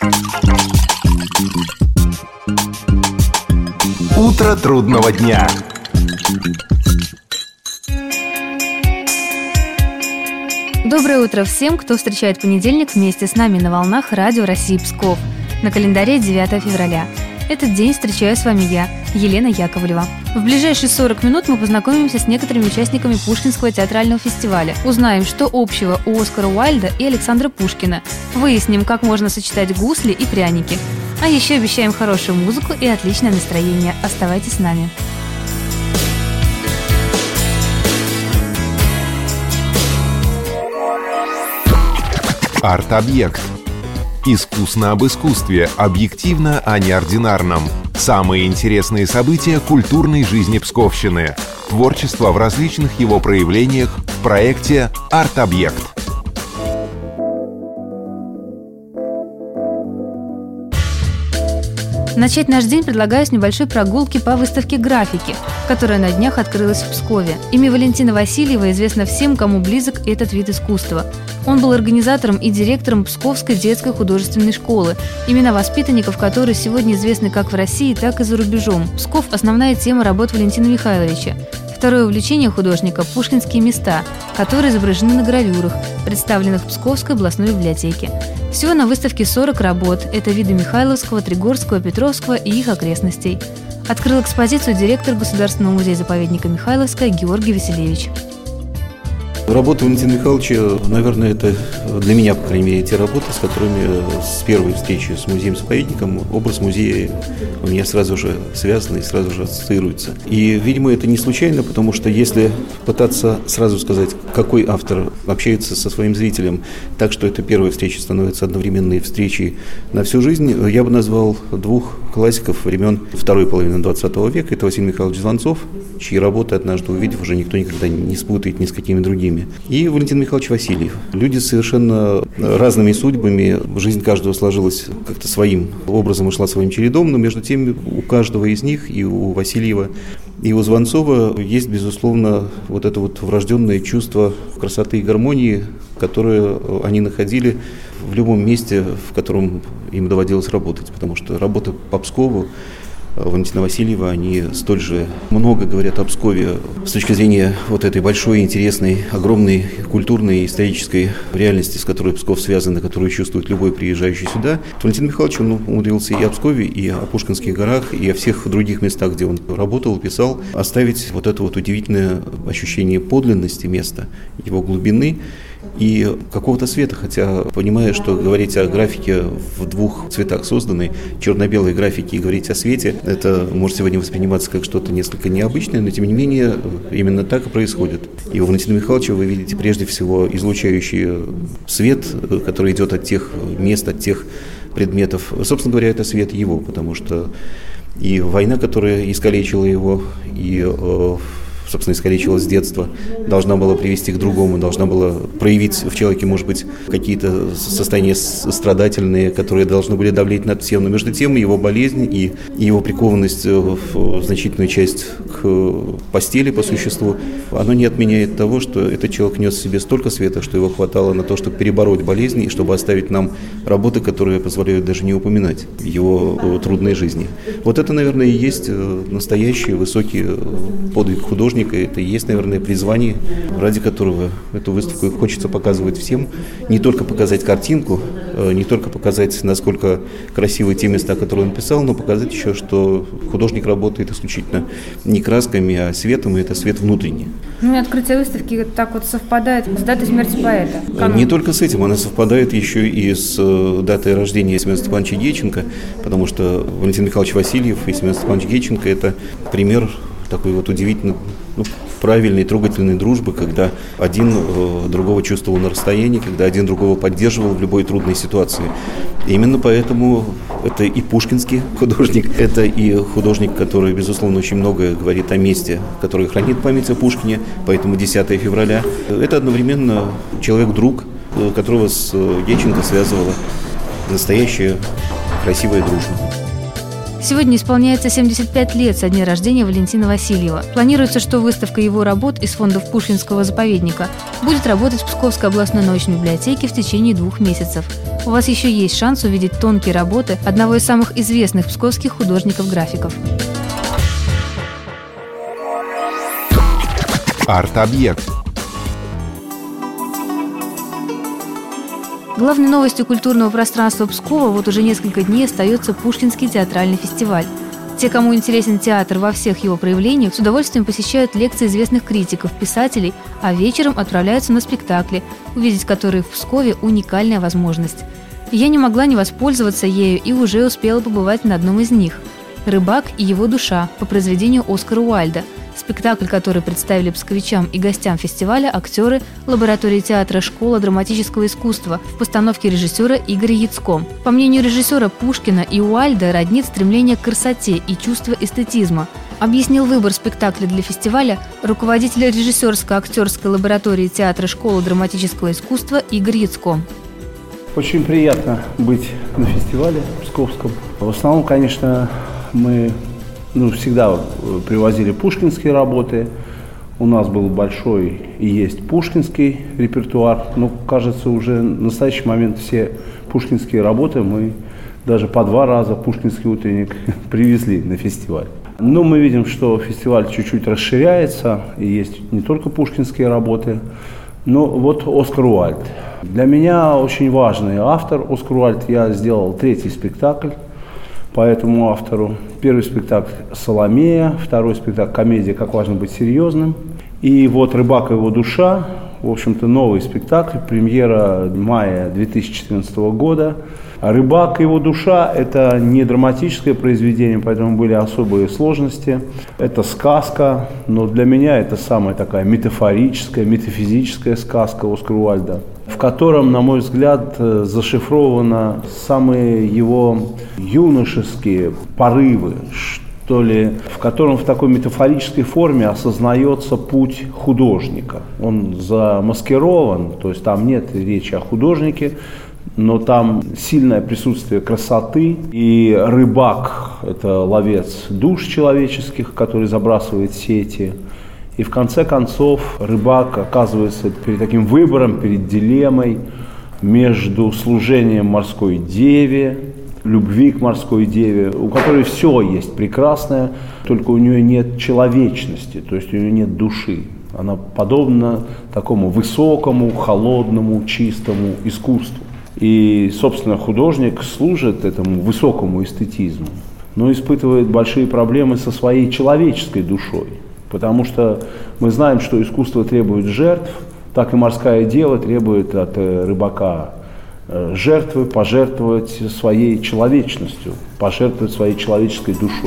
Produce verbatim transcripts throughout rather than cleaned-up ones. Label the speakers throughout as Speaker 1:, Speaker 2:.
Speaker 1: Утро трудного дня.
Speaker 2: Доброе утро всем, кто встречает понедельник вместе с нами на волнах Радио России Псков. На календаре девятое февраля. Этот день встречаю с вами я, Елена Яковлева. В ближайшие сорок минут мы познакомимся с некоторыми участниками Пушкинского театрального фестиваля. Узнаем, что общего у Оскара Уайльда и Александра Пушкина. Выясним, как можно сочетать гусли и пряники. А еще обещаем хорошую музыку и отличное настроение. Оставайтесь с нами.
Speaker 1: Арт-объект. Искусно об искусстве, объективно о неординарном. Самые интересные события культурной жизни Псковщины. Творчество в различных его проявлениях в проекте «Арт-объект».
Speaker 2: Начать наш день предлагаю с небольшой прогулки по выставке графики, которая на днях открылась в Пскове. Имя Валентина Васильева известно всем, кому близок этот вид искусства. Он был организатором и директором Псковской детской художественной школы, имена воспитанников которой сегодня известны как в России, так и за рубежом. Псков – основная тема работ Валентина Михайловича. Второе увлечение художника – пушкинские места, которые изображены на гравюрах, представленных в Псковской областной библиотеке. Всего на выставке сорок работ – это виды Михайловского, Тригорского, Петровского и их окрестностей. Открыл экспозицию директор Государственного музея-заповедника Михайловская Георгий Василевич.
Speaker 3: Работа Валентина Михайловича, наверное, это для меня, по крайней мере, те работы, с которыми с первой встречи с музеем-заповедником образ музея у меня сразу же связан и сразу же ассоциируется. И, видимо, это не случайно, потому что если пытаться сразу сказать, какой автор общается со своим зрителем, так что эта первая встреча становится одновременной встречей на всю жизнь, я бы назвал двух классиков времен второй половины двадцатого века. Это Василий Михайлович Звонцов, чьи работы, однажды увидев, уже никто никогда не спутает ни с какими другими. И Валентин Михайлович Васильев. Люди с совершенно разными судьбами. Жизнь каждого сложилась как-то своим образом и шла своим чередом, но между тем у каждого из них, и у Васильева, и у Звонцова, есть, безусловно, вот это вот врожденное чувство красоты и гармонии, которое они находили в любом месте, в котором им доводилось работать. Потому что работа по Пскову Валентина Васильева, они столь же много говорят о Пскове с точки зрения вот этой большой, интересной, огромной культурной и исторической реальности, с которой Псков связан, и которую чувствует любой приезжающий сюда. Валентин Михайлович, он умудрился и о Пскове, и о Пушкинских горах, и о всех других местах, где он работал, писал, оставить вот это вот удивительное ощущение подлинности места, его глубины и какого-то света, хотя, понимая, что говорить о графике в двух цветах созданной, черно-белой графике, и говорить о свете, это может сегодня восприниматься как что-то несколько необычное, но тем не менее именно так и происходит. И у Валентина Михайловича вы видите прежде всего излучающий свет, который идет от тех мест, от тех предметов. Собственно говоря, это свет его, потому что и война, которая искалечила его, и собственно, искалечила с детства, должна была привести к другому, должна была проявить в человеке, может быть, какие-то состояния страдательные, которые должны были давлеть над всем. Но между тем его болезнь и его прикованность в значительную часть к постели по существу, оно не отменяет того, что этот человек нес в себе столько света, что его хватало на то, чтобы перебороть болезнь и чтобы оставить нам работы, которые позволяют даже не упоминать его трудной жизни. Вот это, наверное, и есть настоящий высокий подвиг художника. Это и есть, наверное, призвание, ради которого эту выставку хочется показывать всем. Не только показать картинку, не только показать, насколько красивы те места, которые он писал, но показать еще, что художник работает исключительно не красками, а светом, и это свет внутренний.
Speaker 2: Ну и открытие выставки так вот совпадает с датой смерти поэта. Канун.
Speaker 3: Не только с этим, она совпадает еще и с датой рождения Семена Степановича Гетченко, потому что Валентин Михайлович Васильев и Семен Степанович Гетченко – это пример такой вот удивительно ну, правильной, трогательной дружбы, когда один э, другого чувствовал на расстоянии, когда один другого поддерживал в любой трудной ситуации. И именно поэтому это и пушкинский художник, это и художник, который, безусловно, очень многое говорит о месте, который хранит память о Пушкине, поэтому десятое февраля. Это одновременно человек-друг, которого с Гетченко связывала настоящая красивая дружба.
Speaker 2: Сегодня исполняется семьдесят пять лет со дня рождения Валентина Васильева. Планируется, что выставка его работ из фондов Пушкинского заповедника будет работать в Псковской областной научной библиотеке в течение двух месяцев. У вас еще есть шанс увидеть тонкие работы одного из самых известных псковских художников-графиков.
Speaker 1: Арт-объект.
Speaker 2: Главной новостью культурного пространства Пскова вот уже несколько дней остается Пушкинский театральный фестиваль. Те, кому интересен театр во всех его проявлениях, с удовольствием посещают лекции известных критиков, писателей, а вечером отправляются на спектакли, увидеть которые в Пскове уникальная возможность. Я не могла не воспользоваться ею и уже успела побывать на одном из них. «Рыбак и его душа» по произведению Оскара Уайльда. Спектакль, который представили псковичам и гостям фестиваля актеры лаборатории театра «Школа драматического искусства» в постановке режиссера Игоря Яцко. По мнению режиссера, Пушкина и Уайльда роднит стремление к красоте и чувство эстетизма. Объяснил выбор спектакля для фестиваля руководитель режиссерско-актерской лаборатории театра «Школа драматического искусства» Игорь Яцко.
Speaker 4: Очень приятно быть на фестивале псковском. В основном, конечно, мы ну, всегда привозили пушкинские работы. У нас был большой и есть пушкинский репертуар. Но, кажется, уже в настоящий момент все пушкинские работы мы даже по два раза пушкинский утренник привезли на фестиваль. Но мы видим, что фестиваль чуть-чуть расширяется, и есть не только пушкинские работы, но вот Оскар Уайльд. Для меня очень важный автор Оскар Уайльд. Я сделал третий спектакль по этому автору. Первый спектакль «Соломея», второй спектакль «Комедия. Как важно быть серьезным». И вот «Рыбак и его душа», в общем-то, новый спектакль, премьера мая две тысячи четырнадцатого года. «Рыбак и его душа» – это не драматическое произведение, поэтому были особые сложности. Это сказка, но для меня это самая такая метафорическая, метафизическая сказка Оскара Уайльда, в котором, на мой взгляд, зашифрованы самые его юношеские порывы, что ли, в котором в такой метафорической форме осознается путь художника. Он замаскирован, то есть там нет речи о художнике, но там сильное присутствие красоты. И рыбак – это ловец душ человеческих, который забрасывает сети. И в конце концов рыбак оказывается перед таким выбором, перед дилеммой между служением морской деве, любви к морской деве, у которой все есть прекрасное, только у нее нет человечности, то есть у нее нет души. Она подобна такому высокому, холодному, чистому искусству. И, собственно, художник служит этому высокому эстетизму, но испытывает большие проблемы со своей человеческой душой. Потому что мы знаем, что искусство требует жертв, так и морская дева требует от рыбака жертвы, пожертвовать своей человечностью, пожертвовать своей человеческой душой.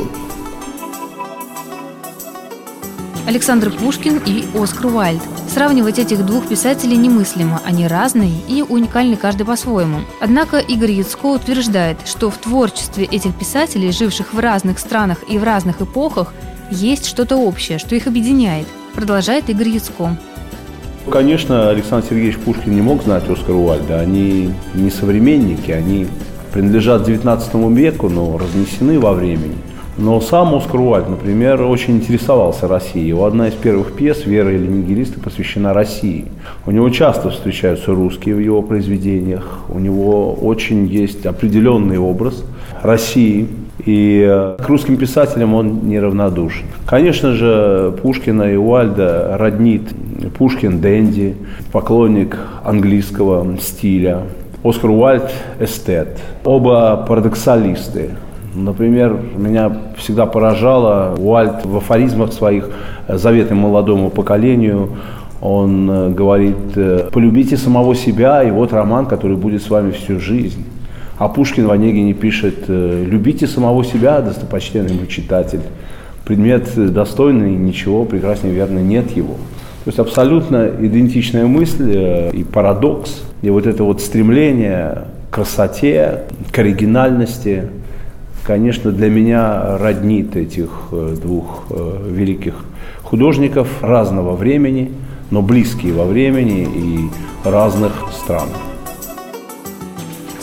Speaker 2: Александр Пушкин и Оскар Уайльд. Сравнивать этих двух писателей немыслимо, они разные и уникальны каждый по-своему. Однако Игорь Яцко утверждает, что в творчестве этих писателей, живших в разных странах и в разных эпохах, есть что-то общее, что их объединяет, продолжает Игорь Яцко.
Speaker 4: Конечно, Александр Сергеевич Пушкин не мог знать Оскара Уайльда. Они не современники, они принадлежат девятнадцатому веку, но разнесены во времени. Но сам Оскар Уайльд, например, очень интересовался Россией. Его одна из первых пьес «Вера или нигилисты» посвящена России. У него часто встречаются русские в его произведениях. У него очень есть определенный образ России. И к русским писателям он неравнодушен. Конечно же, Пушкина и Уайльда роднит Пушкин дэнди, поклонник английского стиля. Оскар Уайльд эстет. Оба парадоксалисты. Например, меня всегда поражало Уайльд в афоризмах своих «Заветы молодому поколению». Он говорит: «Полюбите самого себя, и вот роман, который будет с вами всю жизнь». А Пушкин в «Онегине» пишет: «Любите самого себя, достопочтенный мой читатель. Предмет достойный, ничего прекраснее, верно, нет его». То есть абсолютно идентичная мысль и парадокс, и вот это вот стремление к красоте, к оригинальности, конечно, для меня роднит этих двух великих художников разного времени, но близкие во времени и разных стран.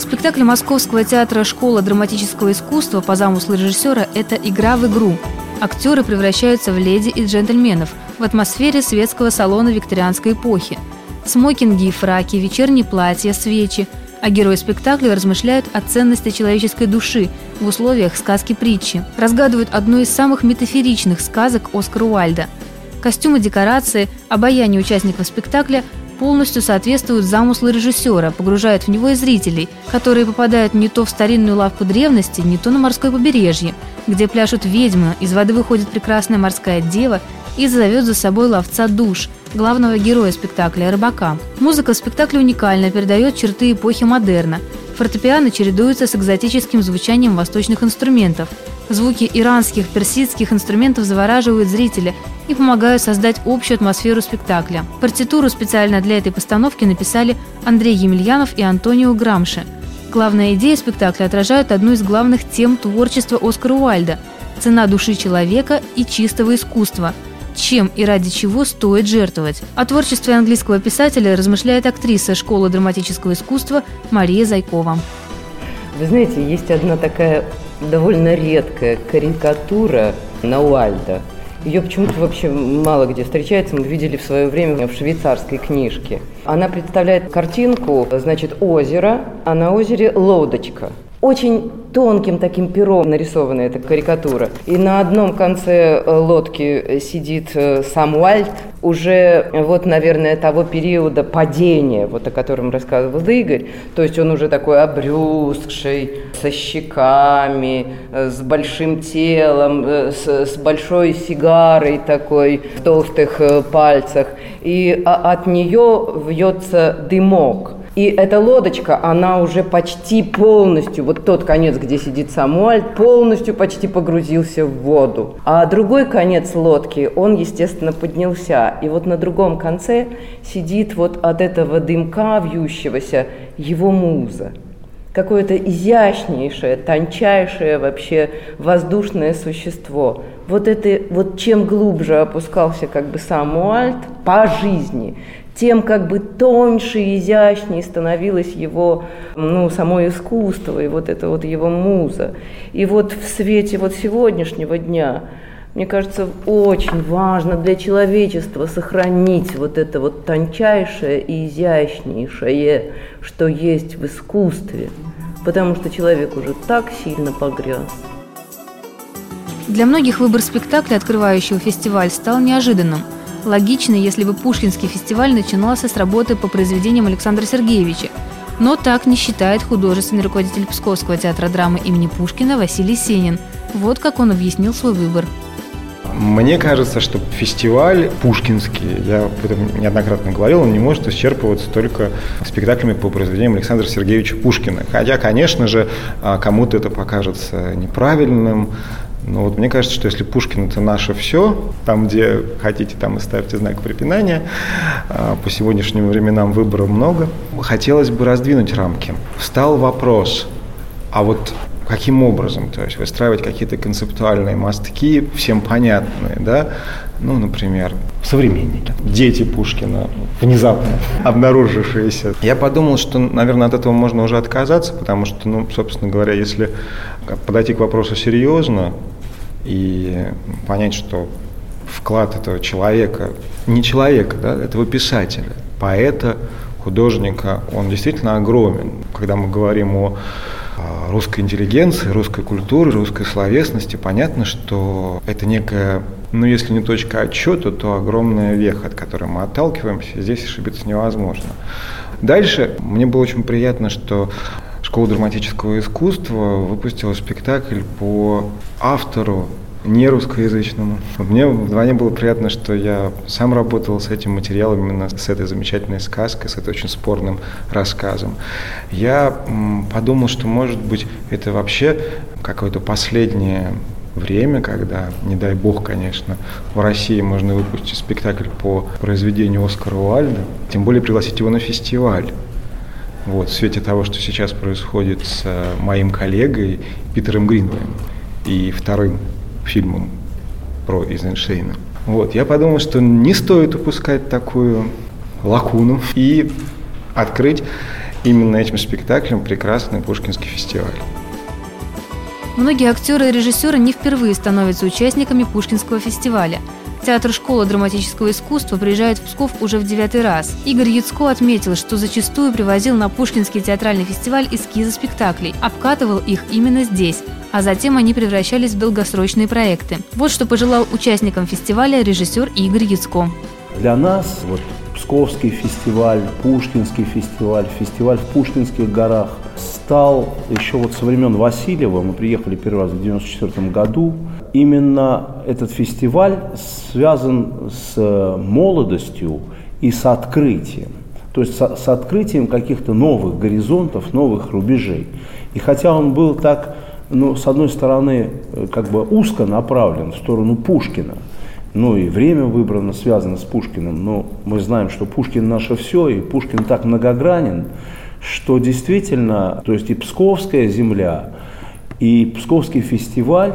Speaker 2: Спектакль Московского театра «Школа драматического искусства» по замыслу режиссера – это игра в игру. Актеры превращаются в леди и джентльменов в атмосфере светского салона викторианской эпохи. Смокинги и фраки, вечерние платья, свечи. А герои спектакля размышляют о ценности человеческой души в условиях сказки-притчи. Разгадывают одну из самых метафоричных сказок Оскара Уайльда. Костюмы, декорации, обаяние участников спектакля полностью соответствуют замыслу режиссера, погружают в него и зрителей, которые попадают не то в старинную лавку древности, не то на морское побережье, где пляшут ведьмы, из воды выходит прекрасная морская дева и зовет за собой ловца душ, главного героя спектакля – рыбака. Музыка в спектакле уникальна, передает черты эпохи модерна. Фортепиано чередуется с экзотическим звучанием восточных инструментов. Звуки иранских, персидских инструментов завораживают зрителя и помогают создать общую атмосферу спектакля. Партитуру специально для этой постановки написали Андрей Емельянов и Антонио Грамши. Главная идея спектакля отражает одну из главных тем творчества Оскара Уайльда – цена души человека и чистого искусства. Чем и ради чего стоит жертвовать. О творчестве английского писателя размышляет актриса школы драматического искусства Мария Зайкова.
Speaker 5: Вы знаете, есть одна такая довольно редкая карикатура на Уайльда. Ее почему-то вообще мало где встречается. Мы видели в свое время в швейцарской книжке. Она представляет картинку, значит, озеро, а на озере лодочка. Очень тонким таким пером нарисована эта карикатура. И на одном конце лодки сидит сам Уайльд, уже вот, наверное, того периода падения, вот о котором рассказывал Игорь. То есть он уже такой обрюзгший, со щеками, с большим телом, с, с большой сигарой такой в толстых пальцах. И от нее вьется дымок. И эта лодочка, она уже почти полностью, вот тот конец, где сидит сам Уайльд, полностью почти погрузился в воду. А другой конец лодки, он, естественно, поднялся. И вот на другом конце сидит вот от этого дымка вьющегося его муза. Какое-то изящнейшее, тончайшее вообще воздушное существо. Вот это, вот чем глубже опускался как бы сам Уайльд по жизни, тем как бы тоньше и изящнее становилось его, ну, само искусство и вот это вот его муза. И вот в свете вот сегодняшнего дня, мне кажется, очень важно для человечества сохранить вот это вот тончайшее и изящнейшее, что есть в искусстве, потому что человек уже так сильно погряз.
Speaker 2: Для многих выбор спектакля, открывающего фестиваль, стал неожиданным. Логично, если бы Пушкинский фестиваль начинался с работы по произведениям Александра Сергеевича. Но так не считает художественный руководитель Псковского театра драмы имени Пушкина Василий Сенин. Вот как он объяснил свой выбор.
Speaker 6: Мне кажется, что фестиваль пушкинский, я об этом неоднократно говорил, он не может исчерпываться только спектаклями по произведениям Александра Сергеевича Пушкина. Хотя, конечно же, кому-то это покажется неправильным. Но вот мне кажется, что если Пушкин – это наше все, там, где хотите, там и ставьте знак препинания, по сегодняшним временам выбора много, хотелось бы раздвинуть рамки. Встал вопрос, а вот каким образом, то есть выстраивать какие-то концептуальные мостки, всем понятные, да, ну, например, современники, дети Пушкина, внезапно обнаружившиеся. Я подумал, что, наверное, от этого можно уже отказаться, потому что, ну, собственно говоря, если подойти к вопросу серьезно и понять, что вклад этого человека, не человека, да, этого писателя, поэта, художника, он действительно огромен. Когда мы говорим о русской интеллигенции, русской культуре, русской словесности, понятно, что это некая, ну, если не точка отсчета, то огромная веха, от которой мы отталкиваемся, здесь ошибиться невозможно. Дальше мне было очень приятно, что Школа драматического искусства выпустила спектакль по автору не русскоязычному. Мне вдвойне было приятно, что я сам работал с этим материалом, именно с этой замечательной сказкой, с этой очень спорным рассказом. Я подумал, что, может быть, это вообще какое-то последнее время, когда, не дай бог, конечно, в России можно выпустить спектакль по произведению Оскара Уайльда, тем более пригласить его на фестиваль. Вот, в свете того, что сейчас происходит с моим коллегой Питером Гринвеем и вторым фильмом про Эйзенштейна. Вот, я подумал, что не стоит упускать такую лакуну и открыть именно этим спектаклем прекрасный Пушкинский фестиваль.
Speaker 2: Многие актеры и режиссеры не впервые становятся участниками Пушкинского фестиваля. Театр школы драматического искусства приезжает в Псков уже в девятый раз. Игорь Яцко отметил, что зачастую привозил на Пушкинский театральный фестиваль эскизы спектаклей, обкатывал их именно здесь, а затем они превращались в долгосрочные проекты. Вот что пожелал участникам фестиваля режиссер Игорь Яцко.
Speaker 4: Для нас вот Псковский фестиваль, Пушкинский фестиваль, фестиваль в Пушкинских горах стал еще вот со времен Васильева, мы приехали первый раз в девяносто четвёртом году. Именно этот фестиваль связан с молодостью и с открытием. То есть с, с открытием каких-то новых горизонтов, новых рубежей. И хотя он был так, ну, с одной стороны, как бы узко направлен в сторону Пушкина, ну и время выбрано, связано с Пушкиным, но мы знаем, что Пушкин наше все, и Пушкин так многогранен, что действительно, то есть и Псковская земля, и Псковский фестиваль,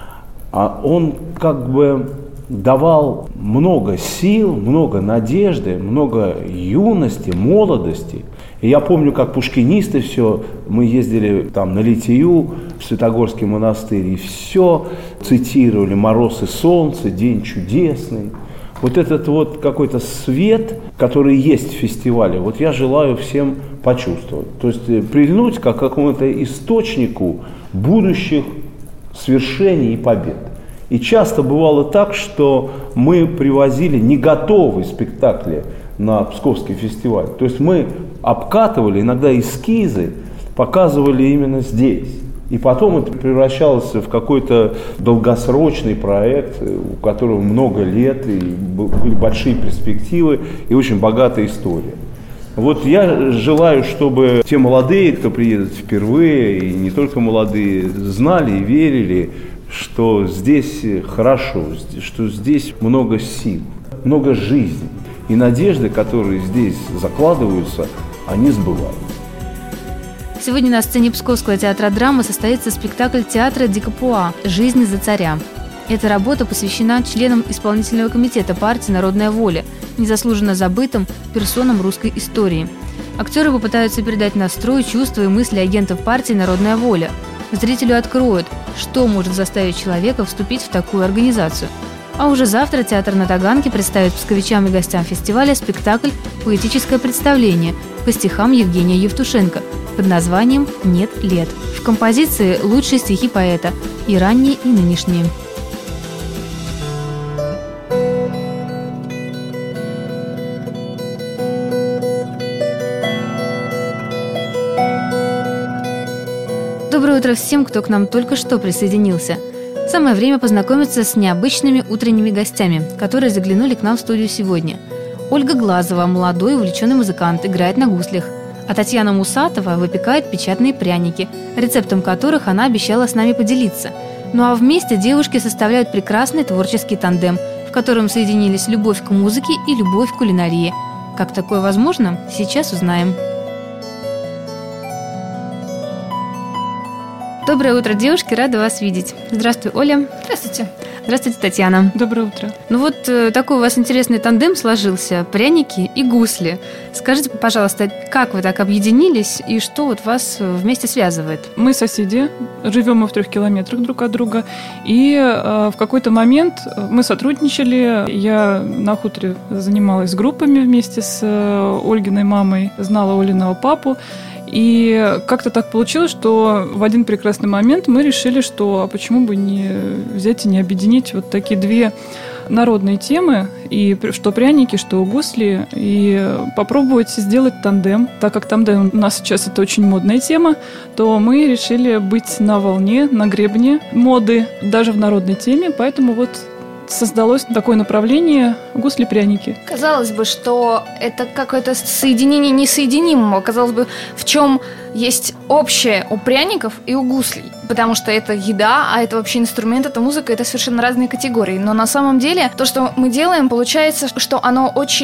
Speaker 4: а он как бы давал много сил, много надежды, много юности, молодости. И я помню, как пушкинисты все, мы ездили там на Литию, в Святогорский монастырь, и все цитировали «Мороз и солнце», «День чудесный». Вот этот вот какой-то свет, который есть в фестивале, вот я желаю всем почувствовать. То есть прильнуть как к какому-то источнику будущих свершений и побед. И часто бывало так, что мы привозили не готовые спектакли на Псковский фестиваль. То есть мы обкатывали иногда эскизы, показывали именно здесь. И потом это превращалось в какой-то долгосрочный проект, у которого много лет, и были большие перспективы, и очень богатая история. Вот я желаю, чтобы те молодые, кто приедет впервые, и не только молодые, знали и верили, что здесь хорошо, что здесь много сил, много жизни. И надежды, которые здесь закладываются, они сбываются.
Speaker 2: Сегодня на сцене Псковского театра драмы состоится спектакль театра Дикапуа «Жизнь за царя». Эта работа посвящена членам исполнительного комитета партии «Народная воля», незаслуженно забытым персонам русской истории. Актеры попытаются передать настрой, чувства и мысли агентов партии «Народная воля». Зрителю откроют, что может заставить человека вступить в такую организацию. А уже завтра театр на Таганке представит псковичам и гостям фестиваля спектакль «Поэтическое представление» по стихам Евгения Евтушенко под названием «Нет лет». В композиции лучшие стихи поэта, и ранние, и нынешние. Доброе утро всем, кто к нам только что присоединился. Самое время познакомиться с необычными утренними гостями, которые заглянули к нам в студию сегодня. Ольга Глазова, молодой увлеченный музыкант, играет на гуслях, а Татьяна Мусатова выпекает печатные пряники, рецептом которых она обещала с нами поделиться. Ну а вместе девушки составляют прекрасный творческий тандем, в котором соединились любовь к музыке и любовь к кулинарии. Как такое возможно, сейчас узнаем. Доброе утро, девушки, рада вас видеть. Здравствуй, Оля.
Speaker 7: Здравствуйте.
Speaker 2: Здравствуйте, Татьяна.
Speaker 7: Доброе утро.
Speaker 2: Ну вот э, такой у вас интересный тандем сложился, пряники и гусли. Скажите, пожалуйста, как вы так объединились и что вот вас вместе связывает?
Speaker 7: Мы соседи, живем мы в трех километрах друг от друга, и э, в какой-то момент мы сотрудничали. Я на хуторе занималась группами вместе с э, Ольгиной мамой, знала Олиного папу. И как-то так получилось, что в один прекрасный момент мы решили, что а почему бы не взять и не объединить вот такие две народные темы, и что пряники, что гусли, и попробовать сделать тандем. Так как тандем у нас сейчас это очень модная тема, то мы решили быть на волне, на гребне моды, даже в народной теме, поэтому вот создалось такое направление гусли-пряники.
Speaker 8: Казалось бы, что это какое-то соединение несоединимого. Казалось бы, в чем есть общее у пряников и у гуслей. Потому что это еда, а это вообще инструмент, это музыка, это совершенно разные категории. Но на самом деле то, что мы делаем, получается, что оно очень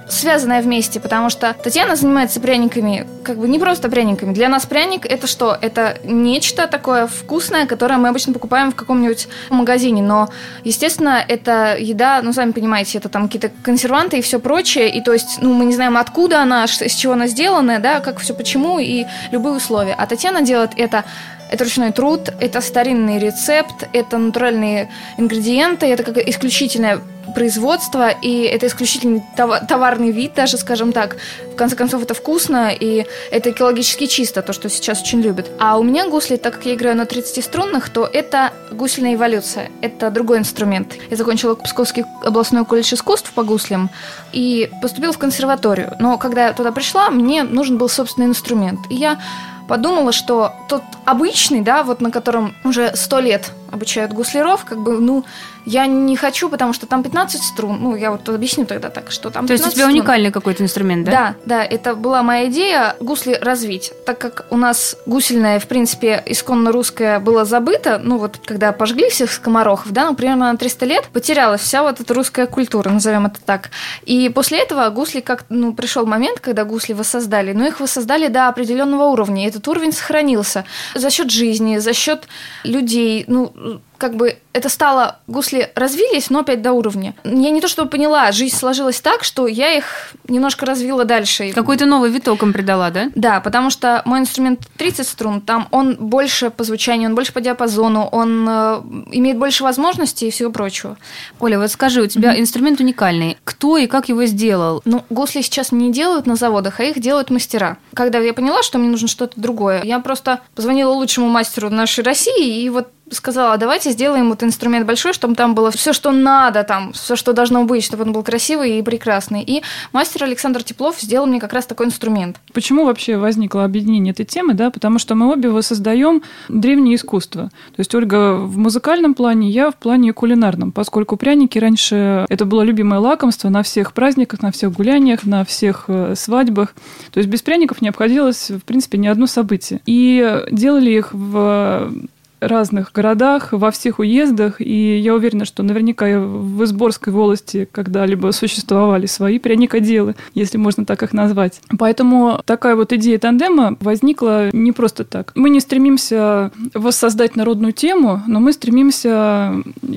Speaker 8: связанное вместе, потому что Татьяна занимается пряниками, как бы не просто пряниками. Для нас пряник – это что? Это нечто такое вкусное, которое мы обычно покупаем в каком-нибудь магазине, но, естественно, это еда, ну, сами понимаете, это там какие-то консерванты и все прочее, и то есть, ну, мы не знаем, откуда она, из чего она сделана, да, как все, почему, и любые условия. А Татьяна делает это Это ручной труд, это старинный рецепт, это натуральные ингредиенты, это как исключительное производство, и это исключительный товарный вид даже, скажем так. В конце концов, это вкусно, и это экологически чисто, то, что сейчас очень любят. А у меня гусли, так как я играю на тридцатиструнных, то это гусельная эволюция, это другой инструмент. Я закончила Псковский областной колледж искусств по гуслям и поступила в консерваторию. Но когда я туда пришла, мне нужен был собственный инструмент. И я подумала, что тот обычный, да, вот на котором уже сто лет обучают гусляров, как бы, ну, я не хочу, потому что там пятнадцать струн. Ну, я вот объясню тогда так, что там
Speaker 2: То есть у тебя
Speaker 8: струн.
Speaker 2: уникальный какой-то инструмент, да?
Speaker 8: Да, да, это была моя идея гусли развить. Так как у нас гусельное, в принципе, исконно русское было забыто, ну, вот когда пожгли всех скоморохов, да, ну, примерно на триста лет потерялась вся вот эта русская культура, назовем это так. И после этого гусли как, ну, пришел момент, когда гусли воссоздали, но их воссоздали до определенного уровня, и этот уровень сохранился за счет жизни, за счет людей, ну, как бы это стало, гусли развились, но опять до уровня. Я не то чтобы поняла, жизнь сложилась так, что я их немножко развила дальше.
Speaker 2: Какой-то новый виток им придала, да?
Speaker 8: Да, потому что мой инструмент тридцать струн, там он больше по звучанию, он больше по диапазону, он э, имеет больше возможностей и всего прочего.
Speaker 2: Оля, вот скажи, у тебя mm-hmm. инструмент уникальный. Кто и как его сделал?
Speaker 8: Ну, гусли сейчас не делают на заводах, а их делают мастера. Когда я поняла, что мне нужно что-то другое, я просто позвонила лучшему мастеру нашей России и вот сказала, давайте сделаем вот инструмент большой, чтобы там было все, что надо, там, все, что должно быть, чтобы он был красивый и прекрасный. И мастер Александр Теплов сделал мне как раз такой инструмент.
Speaker 7: Почему вообще возникло объединение этой темы? Да? Потому что мы обе воссоздаем древнее искусство. То есть Ольга в музыкальном плане, я в плане кулинарном, поскольку пряники раньше это было любимое лакомство на всех праздниках, на всех гуляниях, на всех свадьбах. То есть без пряников не обходилось, в принципе, ни одно событие. И делали их в разных городах, во всех уездах, и я уверена, что наверняка и в Изборской волости когда-либо существовали свои пряникоделы, если можно так их назвать. Поэтому такая вот идея тандема возникла не просто так. Мы не стремимся воссоздать народную тему, но мы стремимся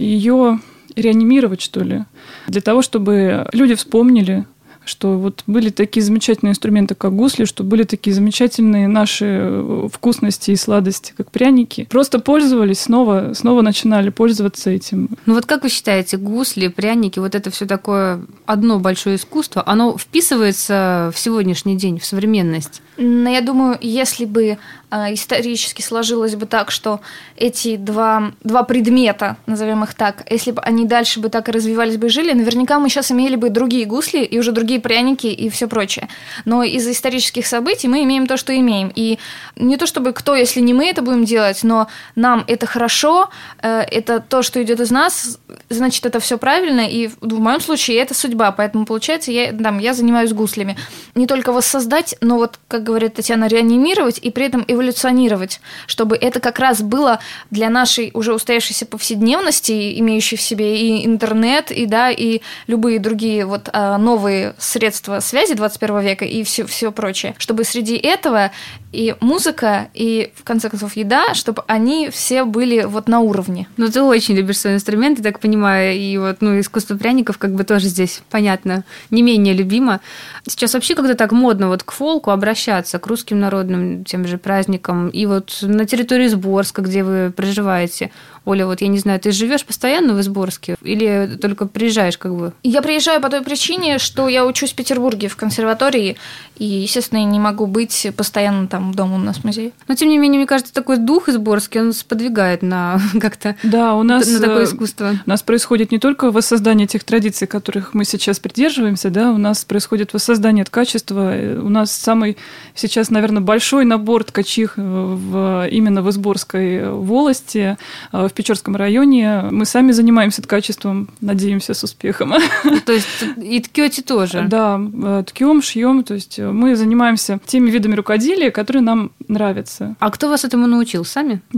Speaker 7: ее реанимировать, что ли, для того, чтобы люди вспомнили, что вот были такие замечательные инструменты, как гусли, что были такие замечательные наши вкусности и сладости, как пряники. Просто пользовались, снова, снова начинали пользоваться этим.
Speaker 2: Ну вот как вы считаете, гусли, пряники, вот это все такое одно большое искусство, оно вписывается в сегодняшний день, в современность?
Speaker 8: Я думаю, если бы исторически сложилось бы так, что эти два, два предмета, назовем их так, если бы они дальше бы так и развивались бы и жили, наверняка мы сейчас имели бы другие гусли и уже другие пряники и все прочее. Но из-за исторических событий мы имеем то, что имеем. И не то чтобы кто, если не мы это будем делать, но нам это хорошо, это то, что идет из нас, значит, это все правильно, и в моем случае это судьба. Поэтому, получается, я, там, я занимаюсь гуслями. Не только воссоздать, но вот, как говорит Татьяна, реанимировать и при этом эволюционировать, чтобы это как раз было для нашей уже устоявшейся повседневности, имеющей в себе и интернет, и, да, и любые другие вот новые средства связи двадцать первого века и все, все прочее, чтобы среди этого и музыка, и, в конце концов, еда, чтобы они все были вот на уровне.
Speaker 2: Ну, ты очень любишь свой инструмент, я так понимаю, и вот, ну, искусство пряников как бы тоже здесь, понятно, не менее любимо. Сейчас вообще как-то так модно вот к фолку обращаться, к русским народным тем же праздникам, и вот на территории Изборска, где вы проживаете. Оля, вот я не знаю, ты живешь постоянно в Изборске или только приезжаешь как бы?
Speaker 8: Я приезжаю по той причине, что я учусь в Петербурге в консерватории, и, естественно, я не могу быть постоянно там дома, у нас музей.
Speaker 2: Но, тем не менее, мне кажется, такой дух изборский, он сподвигает на как-то
Speaker 7: да, у нас,
Speaker 2: на такое искусство.
Speaker 7: У нас происходит не только воссоздание тех традиций, которых мы сейчас придерживаемся, да, у нас происходит воссоздание ткачества. У нас самый сейчас, наверное, большой набор ткачих в, именно в Изборской волости, в Печорском районе. Мы сами занимаемся ткачеством, надеемся, с успехом.
Speaker 2: То есть и ткете тоже?
Speaker 7: Да, ткем, шьем. То есть мы занимаемся теми видами рукоделия, которые нам нравятся.
Speaker 2: А кто вас этому научил? Сами?
Speaker 7: Да.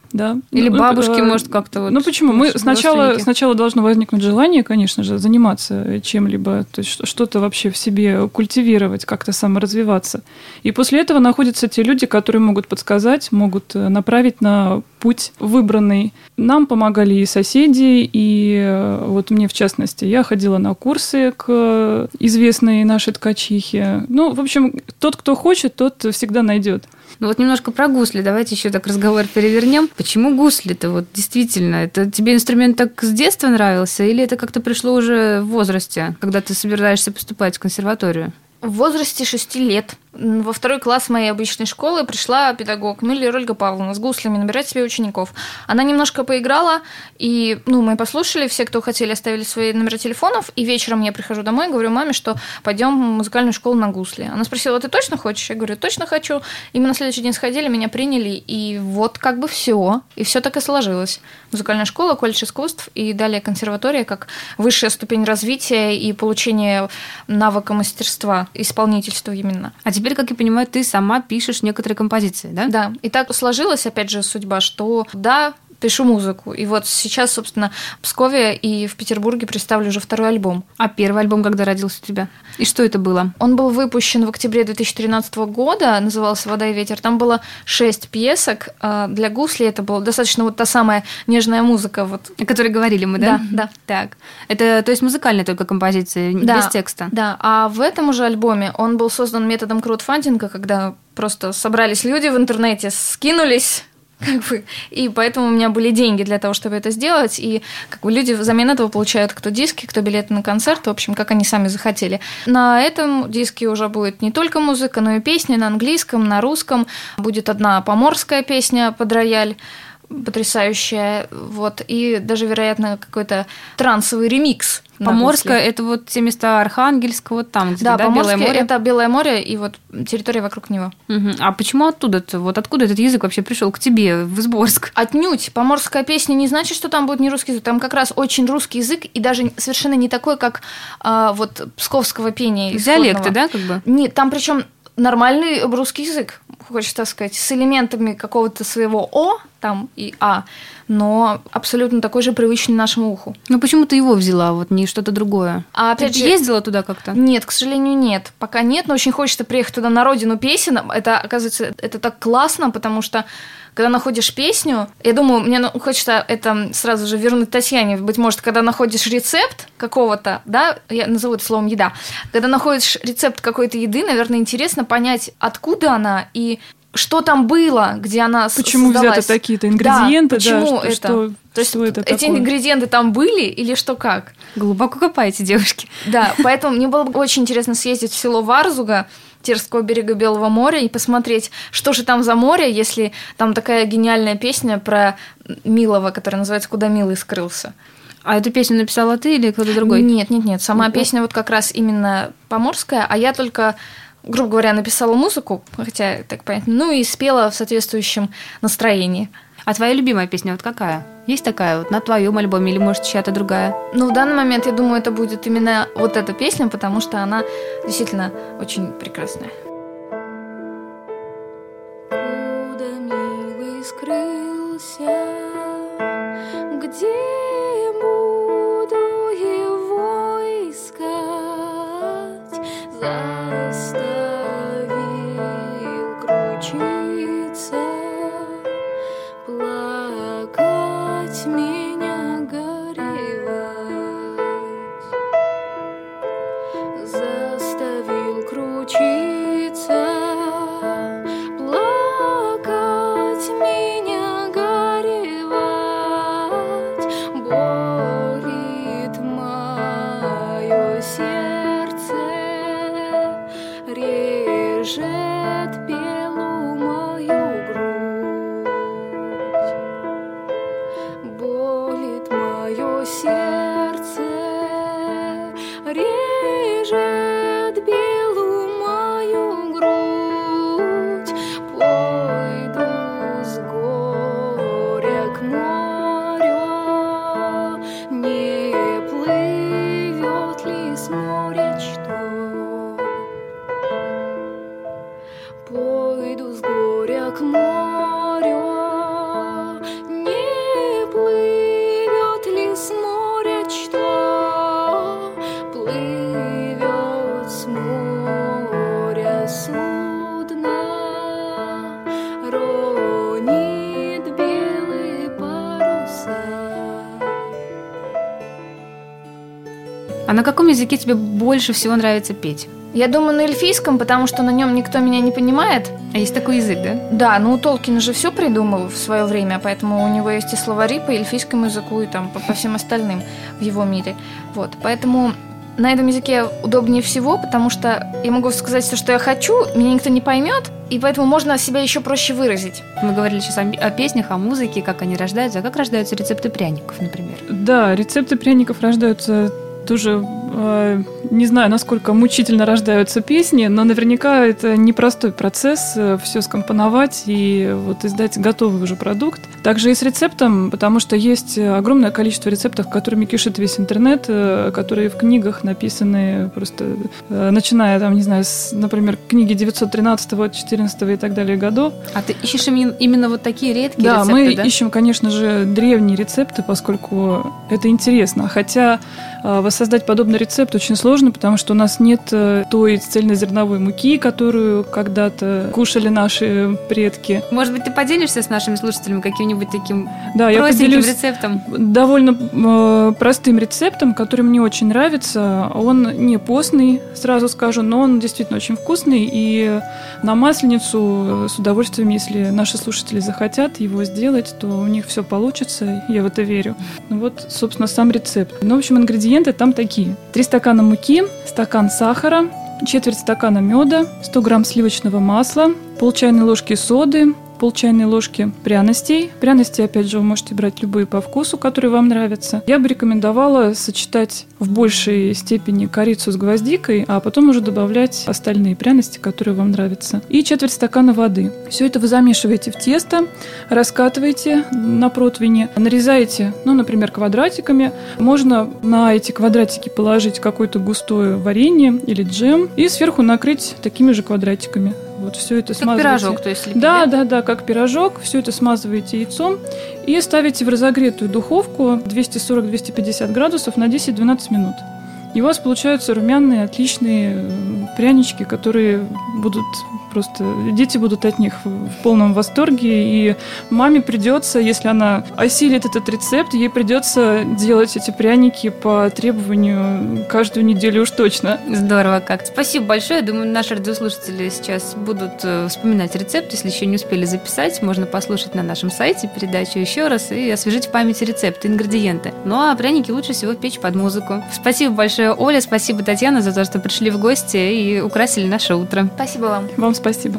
Speaker 7: Да.
Speaker 2: Или
Speaker 7: ну,
Speaker 2: бабушки,
Speaker 7: э,
Speaker 2: может, как-то вот...
Speaker 7: Ну почему? Мы сначала,
Speaker 2: родственники.
Speaker 7: сначала должно возникнуть желание, конечно же, заниматься чем-либо, то есть что-то вообще в себе культивировать, как-то саморазвиваться. И после этого находятся те люди, которые могут подсказать, могут направить на путь выбранный. Нам помогали и соседи, и вот мне в частности. Я ходила на курсы к известной нашей ткачихе. Ну, в общем, тот, кто хочет, тот всегда найдет.
Speaker 2: Ну вот немножко про гусли. Давайте еще так разговор перевернем. Почему гусли-то? Вот действительно, это тебе инструмент так с детства нравился, или это как-то пришло уже в возрасте, когда ты собираешься поступать в консерваторию?
Speaker 8: В возрасте шести лет во второй класс моей обычной школы пришла педагог Мюллер Ольга Павловна с гуслями набирать себе учеников. Она немножко поиграла, и ну, мы послушали, все, кто хотели, оставили свои номера телефонов, и вечером я прихожу домой и говорю маме, что пойдем в музыкальную школу на гусли. Она спросила, ты точно хочешь? Я говорю, точно хочу. И мы на следующий день сходили, меня приняли, и вот как бы все. И все так и сложилось. Музыкальная школа, колледж искусств, и далее консерватория как высшая ступень развития и получения навыка мастерства, исполнительства именно.
Speaker 2: А теперь, как я понимаю, ты сама пишешь некоторые композиции, да?
Speaker 8: Да. И так сложилась, опять же, судьба, что да, пишу музыку. И вот сейчас, собственно, в Пскове и в Петербурге представлю уже второй альбом.
Speaker 2: А первый альбом когда родился у тебя? И что это было?
Speaker 8: Он был выпущен в октябре две тысячи тринадцатого года, назывался «Вода и ветер». Там было шесть пьесок. Для гусли это была достаточно вот та самая нежная музыка. Вот.
Speaker 2: О которой говорили мы, да?
Speaker 8: Да, да.
Speaker 2: Так. Это, то есть, музыкальная только композиция,
Speaker 8: да,
Speaker 2: без текста?
Speaker 8: Да. А в этом уже альбоме он был создан методом краудфандинга, когда просто собрались люди в интернете, скинулись, как бы, и поэтому у меня были деньги для того, чтобы это сделать, и как бы люди взамен этого получают кто диски, кто билеты на концерт, в общем, как они сами захотели. На этом диске уже будет не только музыка, но и песни на английском, на русском, будет одна поморская песня под рояль, потрясающая, вот, и даже, вероятно, какой-то трансовый ремикс.
Speaker 2: Поморская – это вот те места Архангельска, вот там, где
Speaker 8: да,
Speaker 2: да, Белое море?
Speaker 8: Это Белое море и вот территория вокруг него.
Speaker 2: Угу. А почему оттуда-то? Вот откуда этот язык вообще пришел к тебе в Изборск?
Speaker 8: Отнюдь. Поморская песня не значит, что там будет не русский язык. Там как раз очень русский язык, и даже совершенно не такой, как а, вот псковского пения.
Speaker 2: Диалекты, да, как бы?
Speaker 8: Нет, там причем нормальный русский язык, хочется сказать, с элементами какого-то своего «о» там и «а», но абсолютно такой же привычный нашему уху.
Speaker 2: Ну почему ты его взяла, вот не что-то другое?
Speaker 8: А опять
Speaker 2: ты
Speaker 8: же,
Speaker 2: ездила туда как-то?
Speaker 8: Нет, к сожалению, нет. Пока нет, но очень хочется приехать туда на родину песен. Это, оказывается, это так классно, потому что когда находишь песню, я думаю, мне хочется это сразу же вернуть Татьяне. Быть может, когда находишь рецепт какого-то, да, я назову это словом «еда», когда находишь рецепт какой-то еды, наверное, интересно понять, откуда она и что там было, где она
Speaker 7: почему
Speaker 8: создалась.
Speaker 7: Взяты такие-то ингредиенты,
Speaker 8: да, почему
Speaker 7: да,
Speaker 8: это?
Speaker 7: Что,
Speaker 8: То есть
Speaker 7: что это
Speaker 8: эти
Speaker 7: такое?
Speaker 8: ингредиенты там были или что как?
Speaker 2: Глубоко копаете, девушки.
Speaker 8: Да, поэтому мне было бы очень интересно съездить в село Варзуга, Терского берега Белого моря, и посмотреть, что же там за море, если там такая гениальная песня про Милого, которая называется «Куда Милый скрылся».
Speaker 2: А эту песню написала ты или кто-то другой?
Speaker 8: Нет, нет, нет. Сама песня вот как раз именно поморская, а я только, грубо говоря, написала музыку, хотя так понятно, ну и спела в соответствующем настроении.
Speaker 2: А твоя любимая песня вот какая? Есть такая вот на твоем альбоме или, может, чья-то другая?
Speaker 8: Ну, в данный момент, я думаю, это будет именно вот эта песня, потому что она действительно очень прекрасная.
Speaker 9: Куда милый скрылся, где буду его искать? Заставил кручиться, плакать меня горевать, заставил кручиться, плакать меня горевать, болит мое сердце, режет белую мою грудь. Болит мое сердце, режет белую мою грудь. Пойду с горя к морю, не плывет ли с моря что? Пойду с горя к морю,
Speaker 2: А на каком языке тебе больше всего нравится петь?
Speaker 8: Я думаю, на эльфийском, потому что на нем никто меня не понимает.
Speaker 2: А есть такой язык, да?
Speaker 8: Да, ну Толкин же все придумал в свое время, поэтому у него есть и словари по эльфийскому языку, и там по, по всем остальным в его мире. Вот, поэтому на этом языке удобнее всего, потому что я могу сказать все, что я хочу, меня никто не поймет, и поэтому можно себя еще проще выразить.
Speaker 2: Мы говорили сейчас о, о песнях, о музыке, как они рождаются. А как рождаются рецепты пряников, например?
Speaker 7: Да, рецепты пряников рождаются тоже, э, не знаю, насколько мучительно рождаются песни, но наверняка это непростой процесс э, все скомпоновать и вот издать готовый уже продукт. Также и с рецептом, потому что есть огромное количество рецептов, которыми кишит весь интернет, э, которые в книгах написаны просто, э, начиная там, не знаю, с, например, книги девятьсот тринадцатого, четырнадцатого и так далее годов.
Speaker 2: А ты ищешь именно вот такие редкие
Speaker 7: да,
Speaker 2: рецепты,
Speaker 7: мы
Speaker 2: да?
Speaker 7: ищем, конечно же, древние рецепты, поскольку это интересно. Хотя э, воссоздать подобный рецепт очень сложно, потому что у нас нет той цельнозерновой муки, которую когда-то кушали наши предки.
Speaker 2: Может быть, ты поделишься с нашими слушателями каким-нибудь таким
Speaker 7: да,
Speaker 2: простеньким
Speaker 7: я
Speaker 2: рецептом?
Speaker 7: Довольно э, простым рецептом, который мне очень нравится. Он не постный, сразу скажу, но он действительно очень вкусный. И на Масленицу с удовольствием, если наши слушатели захотят его сделать, то у них все получится, я в это верю. Ну вот, собственно, сам рецепт. Ну, в общем, ингредиенты там такие. три стакана муки, стакан сахара, четверть стакана меда, сто грамм сливочного масла, пол чайной ложки соды, пол чайной ложки пряностей. Пряности, опять же, вы можете брать любые по вкусу, которые вам нравятся. Я бы рекомендовала сочетать в большей степени корицу с гвоздикой, а потом уже добавлять остальные пряности, которые вам нравятся. И четверть стакана воды. Все это вы замешиваете в тесто, раскатываете на противне, нарезаете, ну, например, квадратиками. Можно на эти квадратики положить какое-то густое варенье или джем и сверху накрыть такими же квадратиками. Вот все это
Speaker 2: как
Speaker 7: смазываете.
Speaker 2: Пирожок, то есть лепить,
Speaker 7: да,
Speaker 2: да?
Speaker 7: да, да, как пирожок. Все это смазываете яйцом и ставите в разогретую духовку двести сорок - двести пятьдесят градусов на десять-двенадцать минут. И у вас получаются румяные, отличные прянички, которые будут просто... Дети будут от них в полном восторге, и маме придется, если она осилит этот рецепт, ей придется делать эти пряники по требованию каждую неделю уж точно.
Speaker 2: Здорово как. Спасибо большое. Думаю, наши радиослушатели сейчас будут вспоминать рецепт. Если еще не успели записать, можно послушать на нашем сайте передачу еще раз и освежить в памяти рецепты, ингредиенты. Ну а пряники лучше всего печь под музыку. Спасибо большое, Оля. Спасибо, Татьяна, за то, что пришли в гости и украсили наше утро.
Speaker 8: Спасибо вам.
Speaker 7: Вам спасибо.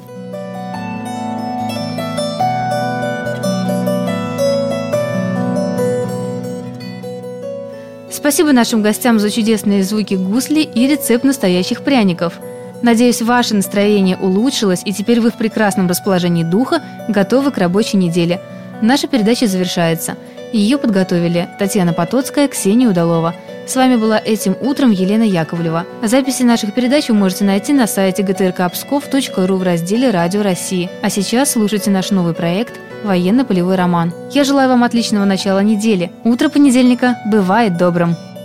Speaker 2: Спасибо нашим гостям за чудесные звуки гусли и рецепт настоящих пряников. Надеюсь, ваше настроение улучшилось, и теперь вы в прекрасном расположении духа готовы к рабочей неделе. Наша передача завершается. Ее подготовили Татьяна Потоцкая, Ксения Удалова. С вами была этим утром Елена Яковлева. Записи наших передач вы можете найти на сайте гэ тэ эр ка псков точка ру в разделе «Радио России». А сейчас слушайте наш новый проект «Военно-полевой роман». Я желаю вам отличного начала недели. Утро понедельника бывает добрым.